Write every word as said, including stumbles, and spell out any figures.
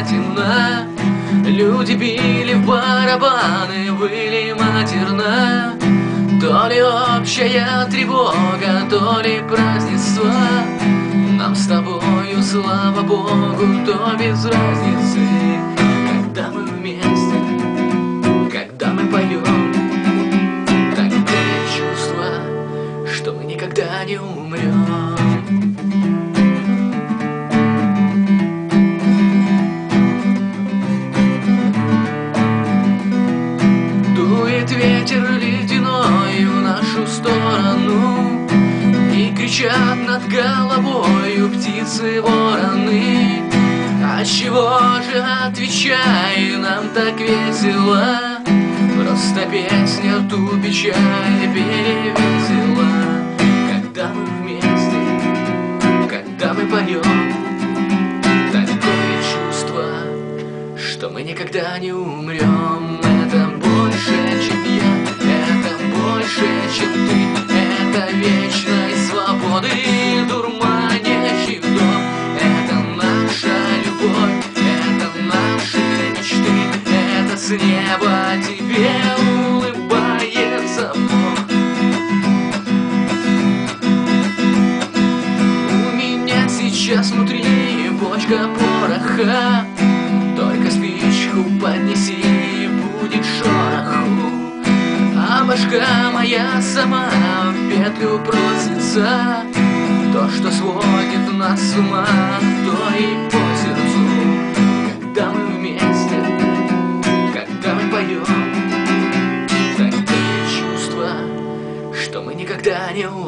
темна. Люди били в барабаны, выли матерно. То ли общая тревога, то ли празднество. Нам с тобою, слава Богу, то без разницы. Когда мы вместе, когда мы поем, такое чувство, что мы никогда не умрем. Дует ветер ледяной в нашу сторону, и кричат над головою птицы вороны. А чего же, отвечай, нам так весело? Просто песня ту печаль перевесила. Когда мы вместе, когда мы поем, такое чувство, что мы никогда не умрем. Это больше, чем я, это больше, чем ты. Это вечной свободы дурманящий вдох. Это наша любовь, это наши мечты. Это с неба тебе улыбается Бог. У меня сейчас внутри бочка пороха. Только спичку поднеси, будет шороху. А башка моя сама в петлю просится. То, что сводит нас с ума, то и по сердцу. Когда мы вместе, когда мы поем, такое чувство, что мы никогда не умрем.